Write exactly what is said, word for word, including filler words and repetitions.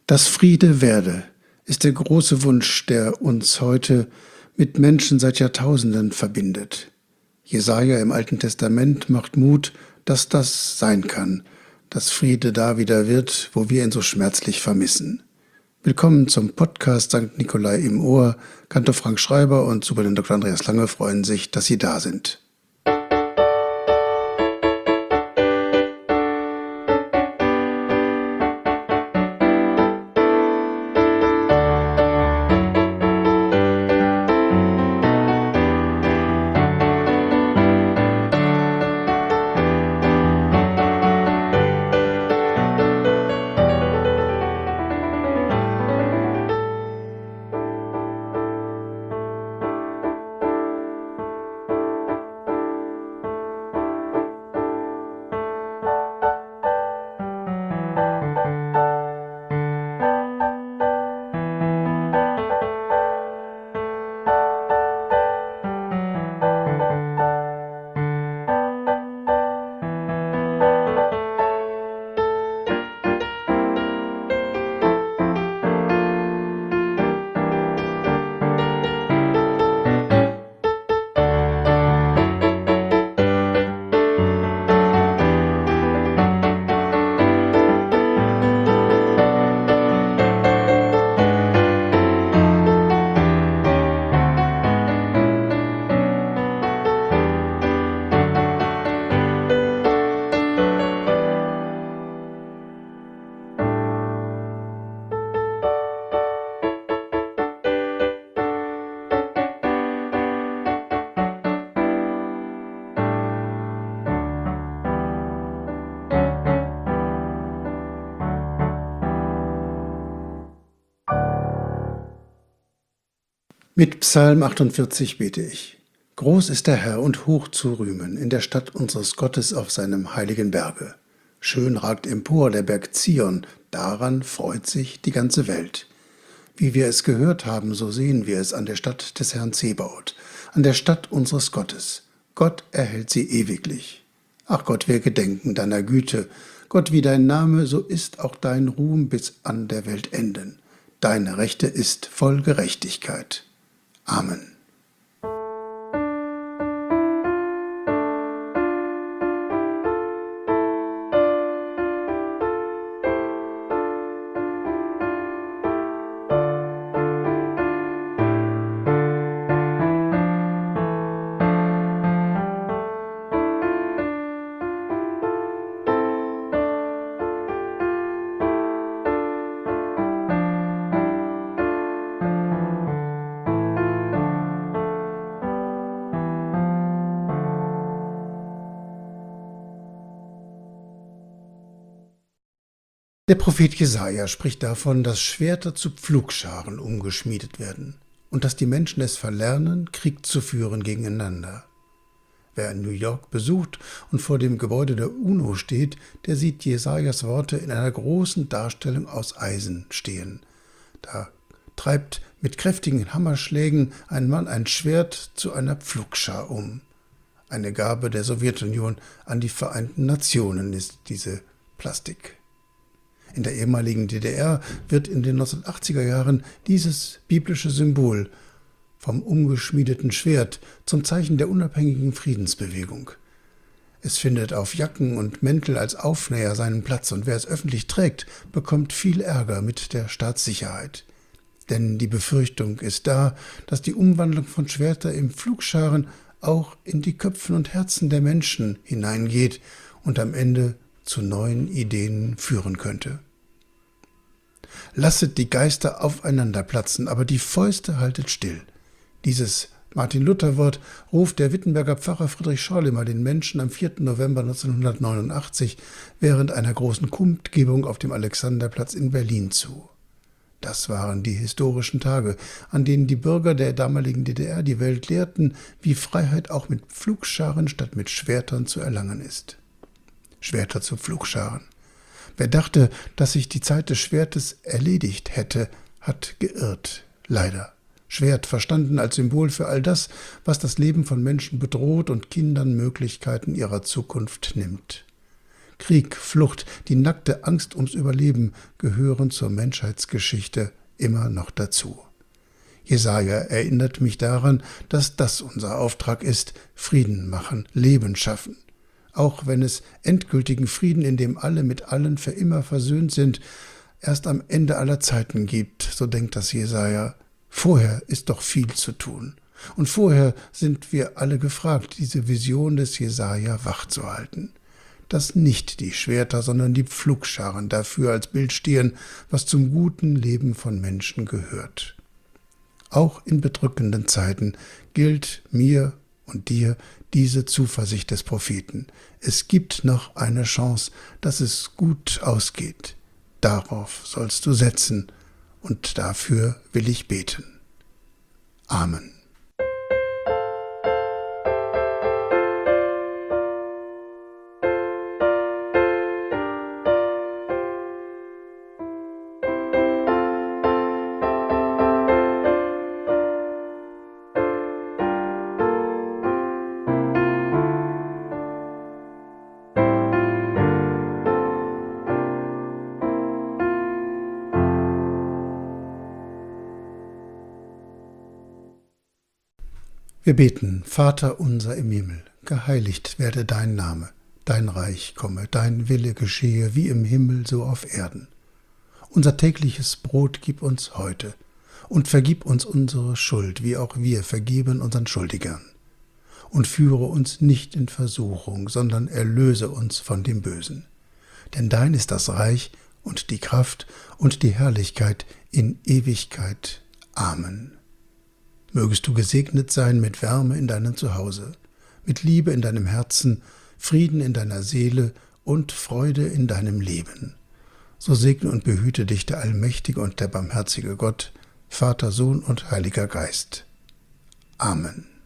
Dass Friede werde, ist der große Wunsch, der uns heute mit Menschen seit Jahrtausenden verbindet. Jesaja im Alten Testament macht Mut, dass das sein kann, dass Friede da wieder wird, wo wir ihn so schmerzlich vermissen. Willkommen zum Podcast Sankt Nikolai im Ohr. Kantor Frank Schreiber und Superintendent Doktor Andreas Lange freuen sich, dass Sie da sind. Mit Psalm achtundvierzig bete ich. Groß ist der Herr und hoch zu rühmen in der Stadt unseres Gottes auf seinem heiligen Berge. Schön ragt empor der Berg Zion, daran freut sich die ganze Welt. Wie wir es gehört haben, so sehen wir es an der Stadt des Herrn Zebaoth, an der Stadt unseres Gottes. Gott erhält sie ewiglich. Ach Gott, wir gedenken deiner Güte. Gott, wie dein Name, so ist auch dein Ruhm bis an der Welt enden. Deine Rechte ist voll Gerechtigkeit. Amen. Der Prophet Jesaja spricht davon, dass Schwerter zu Pflugscharen umgeschmiedet werden und dass die Menschen es verlernen, Krieg zu führen gegeneinander. Wer New York besucht und vor dem Gebäude der UNO steht, der sieht Jesajas Worte in einer großen Darstellung aus Eisen stehen. Da treibt mit kräftigen Hammerschlägen ein Mann ein Schwert zu einer Pflugschar um. Eine Gabe der Sowjetunion an die Vereinten Nationen ist diese Plastik. In der ehemaligen D D R wird in den neunzehnhundertachtziger Jahren dieses biblische Symbol vom umgeschmiedeten Schwert zum Zeichen der unabhängigen Friedensbewegung. Es findet auf Jacken und Mäntel als Aufnäher seinen Platz und wer es öffentlich trägt, bekommt viel Ärger mit der Staatssicherheit. Denn die Befürchtung ist da, dass die Umwandlung von Schwertern in Pflugscharen auch in die Köpfe und Herzen der Menschen hineingeht und am Ende zu neuen Ideen führen könnte. Lasset die Geister aufeinander platzen, aber die Fäuste haltet still. Dieses Martin-Luther-Wort ruft der Wittenberger Pfarrer Friedrich Schorlemer den Menschen am vierten November neunzehnhundertneunundachtzig während einer großen Kundgebung auf dem Alexanderplatz in Berlin zu. Das waren die historischen Tage, an denen die Bürger der damaligen D D R die Welt lehrten, wie Freiheit auch mit Pflugscharen statt mit Schwertern zu erlangen ist. Schwerter zu Pflugscharen. Wer dachte, dass sich die Zeit des Schwertes erledigt hätte, hat geirrt, leider. Schwert verstanden als Symbol für all das, was das Leben von Menschen bedroht und Kindern Möglichkeiten ihrer Zukunft nimmt. Krieg, Flucht, die nackte Angst ums Überleben gehören zur Menschheitsgeschichte immer noch dazu. Jesaja erinnert mich daran, dass das unser Auftrag ist: Frieden machen, Leben schaffen. Auch wenn es endgültigen Frieden, in dem alle mit allen für immer versöhnt sind, erst am Ende aller Zeiten gibt, so denkt das Jesaja. Vorher ist doch viel zu tun. Und vorher sind wir alle gefragt, diese Vision des Jesaja wachzuhalten. Dass nicht die Schwerter, sondern die Pflugscharen dafür als Bild stehen, was zum guten Leben von Menschen gehört. Auch in bedrückenden Zeiten gilt mir und dir diese Zuversicht des Propheten. Es gibt noch eine Chance, dass es gut ausgeht. Darauf sollst du setzen, und dafür will ich beten. Amen. Wir beten: Vater unser im Himmel, geheiligt werde dein Name, dein Reich komme, dein Wille geschehe, wie im Himmel so auf Erden. Unser tägliches Brot gib uns heute und vergib uns unsere Schuld, wie auch wir vergeben unseren Schuldigern. Und führe uns nicht in Versuchung, sondern erlöse uns von dem Bösen. Denn dein ist das Reich und die Kraft und die Herrlichkeit in Ewigkeit. Amen. Mögest du gesegnet sein mit Wärme in deinem Zuhause, mit Liebe in deinem Herzen, Frieden in deiner Seele und Freude in deinem Leben. So segne und behüte dich der allmächtige und der barmherzige Gott, Vater, Sohn und Heiliger Geist. Amen.